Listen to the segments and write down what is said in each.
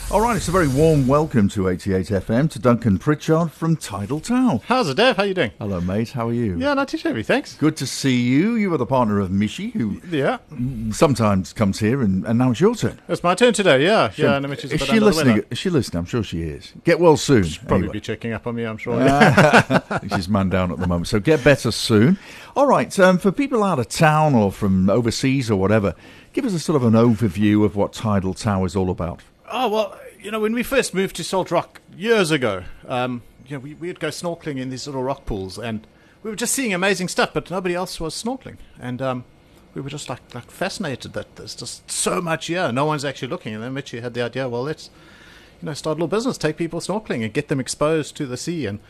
All right, it's a very warm welcome to 88 FM to Duncan Pritchard from Tidal Town. How's it, Dave? How you doing? Hello, mate. How are you? Yeah, not too shabby, thanks. Good to see you. You are the partner of Mishi, who sometimes comes here, and now it's your turn. It's my turn today, yeah. And Mishi's is she listening? Is she listening? I'm sure she is. Get well soon. She'll probably be checking up on me, I'm sure. She's man down at the moment, so get better soon. All right, for people out of town or from overseas or whatever, give us a sort of an overview of what Tidal Tower is all about. Oh, well, when we first moved to Salt Rock years ago, we'd go snorkeling in these little rock pools, and we were just seeing amazing stuff, but nobody else was snorkeling. And we were just like fascinated that there's just so much here. No one's actually looking. And then Mitchie had the idea, well, let's start a little business, take people snorkeling and get them exposed to the sea, and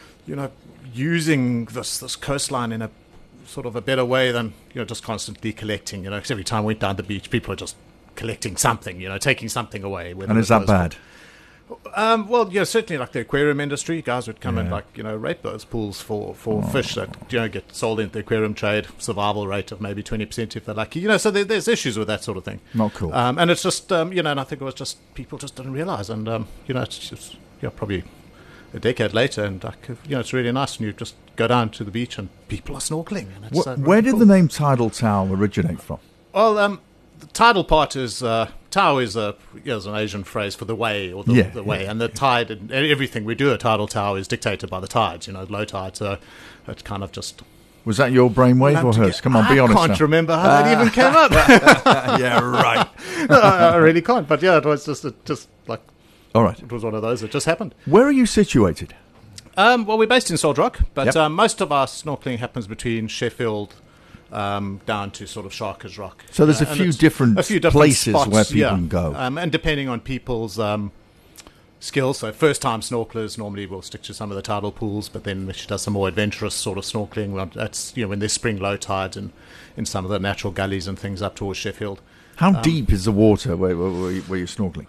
using this coastline in a sort of a better way than just constantly collecting. Because every time we went down the beach, people are just collecting something, taking something away. And is that bad? Well, certainly like the aquarium industry, guys would come and rate those pools for fish that get sold into the aquarium trade, survival rate of maybe 20% if they're lucky. So there's issues with that sort of thing. Not cool. And it's just and I think it was just people just didn't realize, and it's just probably a decade later, and it's really nice when you just go down to the beach and people are snorkeling. And it's where did the name Tidal Tower originate from? Well, the tidal part is Tao is an Asian phrase for the way, or the way, and the tide and everything we do at Tidal Tower is dictated by the tides. Low tide, so it's kind of just. Was that your brainwave or hers? Come on, be honest. I can't remember how that even came up. Yeah, right. I really can't. But yeah, it was just like. All right. It was one of those. It just happened. Where are you situated? Well, we're based in Salt Rock, but most of our snorkeling happens between Sheffield. Down to sort of Sharkers Rock. So there's a few different places spots, where people can go. And depending on people's skills, so first-time snorkelers normally will stick to some of the tidal pools, but then she does some more adventurous sort of snorkeling. That's when there's spring low tides and in some of the natural gullies and things up towards Sheffield. How deep is the water where you're snorkeling?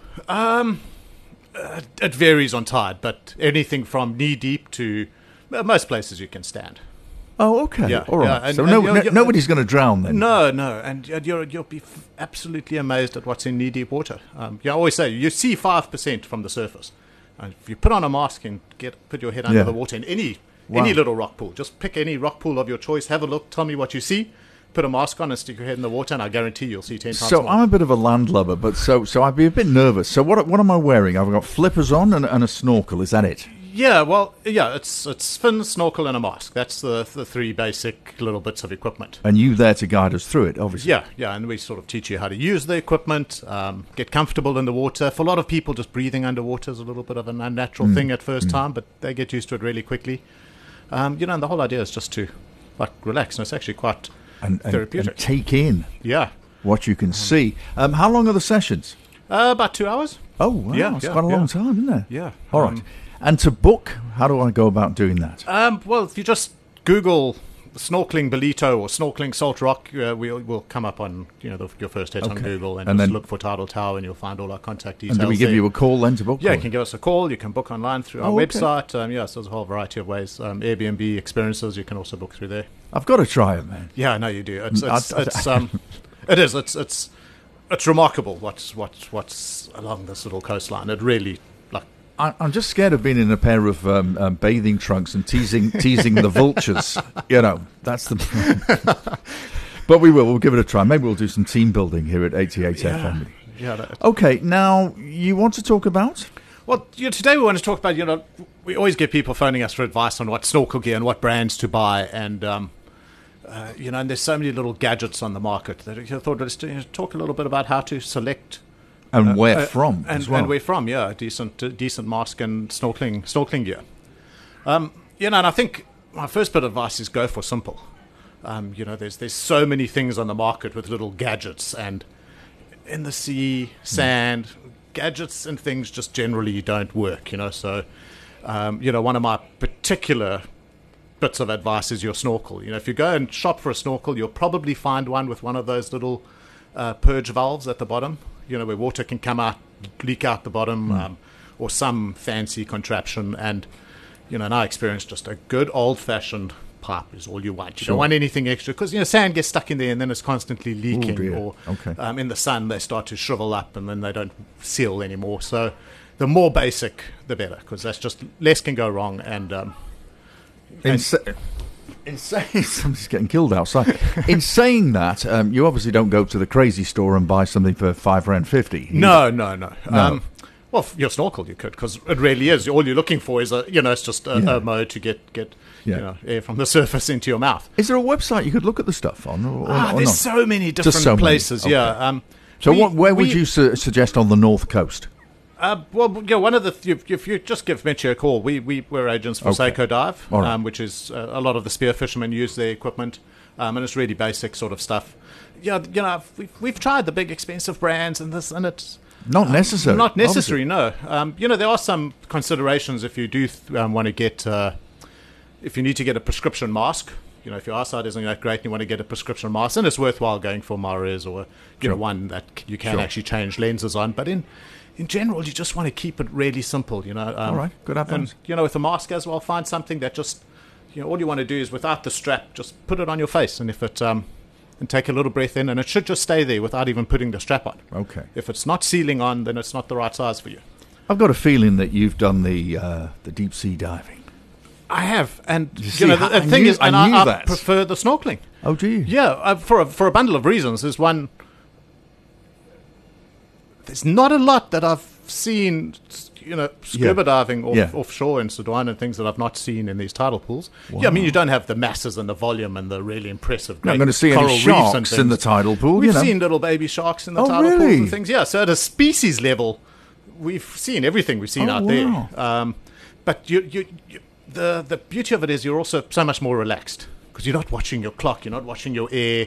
It varies on tide, but anything from knee-deep to most places you can stand. Oh, okay. Yeah, all right. And, so nobody's going to drown then? No. And you'll be absolutely amazed at what's in knee-deep water. I always say, you see 5% from the surface. And if you put on a mask and put your head under the water in any little rock pool, just pick any rock pool of your choice, have a look, tell me what you see, put a mask on and stick your head in the water, and I guarantee you'll see 10 times so more. I'm a bit of a landlubber, but so I'd be a bit nervous. So what am I wearing? I've got flippers on and a snorkel. Is that it? Yeah, well, it's fin, snorkel, and a mask. That's the three basic little bits of equipment. And you there to guide us through it, obviously. Yeah, and we sort of teach you how to use the equipment, get comfortable in the water. For a lot of people, just breathing underwater is a little bit of an unnatural thing at first time, but they get used to it really quickly. And the whole idea is just to relax, and it's actually quite therapeutic. And take in what you can see. How long are the sessions? About 2 hours. Oh, wow. It's quite a long time, isn't it? Yeah. All right. And to book, how do I go about doing that? Well, if you just Google snorkeling Ballito or snorkeling Salt Rock, we'll come up on your first hit on Google, and then look for Tidal Tower, and you'll find all our contact details. And do we give you a call then to book? Yeah, you can give us a call. You can book online through our website. So there's a whole variety of ways. Airbnb experiences you can also book through there. I've got to try it, man. Yeah, I know you do. It's remarkable what's along this little coastline. It really. I'm just scared of being in a pair of bathing trunks and teasing the vultures. That's the. But we'll give it a try. Maybe we'll do some team building here at 88 FM. Yeah. Okay, now you want to talk about? Well, today we want to talk about. We always get people phoning us for advice on what snorkel gear and what brands to buy, and and there's so many little gadgets on the market that I thought let's talk a little bit about how to select. And where from as well. And where from, decent mask and snorkeling gear. And I think my first bit of advice is go for simple. There's so many things on the market with little gadgets, and in the sea, sand, gadgets and things just generally don't work, So, one of my particular bits of advice is your snorkel. If you go and shop for a snorkel, you'll probably find one with one of those little purge valves at the bottom. Where water can come out, leak out the bottom, or some fancy contraption. And, in our experience, just a good old-fashioned pipe is all you want. You Sure. don't want anything extra because sand gets stuck in there and then it's constantly leaking, dear. or Okay. in the sun they start to shrivel up and then they don't seal anymore. So the more basic, the better, because that's just less can go wrong. And In saying somebody's getting killed outside. In saying that, you obviously don't go to the crazy store and buy something for £5.50. No. Well, for your snorkel you could, because it really is. All you're looking for is it's just a mode to get air from the surface into your mouth. Is there a website you could look at the stuff on? Or There's not? so many different Just so many. places. Okay. Yeah. So where would you suggest on the North Coast? One of the if you just give Mitchie a call, we're agents for Okay. Seiko Dive, All right. which is a lot of the spear fishermen use their equipment, and it's really basic sort of stuff. Yeah, we've tried the big expensive brands and this, and it's Not necessary. not necessary. No, there are some considerations if you do want to get if you need to get a prescription mask. If your eyesight isn't that great and you want to get a prescription mask, then it's worthwhile going for Mares or Sure. one that you can Sure. actually change lenses on. But in general, you just want to keep it really simple. All right, good advice. And with a mask as well, find something that just all you want to do is without the strap, just put it on your face, and if it and take a little breath in, and it should just stay there without even putting the strap on. Okay. If it's not sealing on, then it's not the right size for you. I've got a feeling that you've done the deep sea diving. I have, and see, the I thing knew- is, I and knew I that. prefer the snorkeling. Oh, do you? Yeah, for a bundle of reasons. There's not a lot that I've seen, scuba diving offshore in Sudan and things that I've not seen in these tidal pools. Wow. Yeah, I mean, you don't have the masses and the volume and the really impressive You're not great going to see coral any reefs and sharks in the things. tidal pool, We've seen little baby sharks in the Oh, tidal pools really? and things. Yeah, so at a species level, we've seen everything we've seen out wow. there. But the beauty of it is you're also so much more relaxed because you're not watching your clock, you're not watching your air.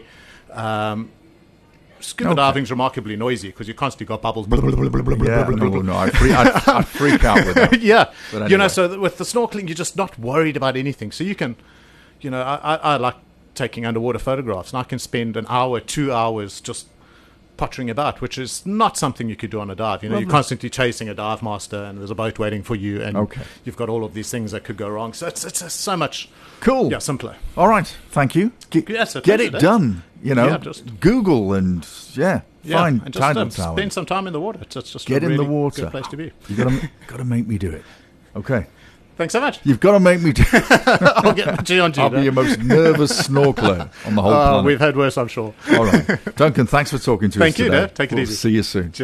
Scuba diving's remarkably noisy because you constantly got bubbles. Yeah, no, I'd freak out with that. Yeah, But anyway. so with the snorkeling, you're just not worried about anything. So you can, I like taking underwater photographs, and I can spend an hour, 2 hours just pottering about, which is not something you could do on a dive. You're constantly chasing a dive master, and there's a boat waiting for you, and you've got all of these things that could go wrong. So it's so much Cool. simpler. All right, thank you. Yes, Get it done. just Google and find and tidal just tower. spend some time in the water. It's just Get a in really the water. good place to be. You got to make me do it. Okay, Thanks so much. you've got to make me do. I'll get G on I'll be your most nervous snorkeler on the whole planet. We've had worse, I'm sure. All right, Duncan. Thanks for talking to us Thank you, today. Dave. Take it We'll easy. See you soon.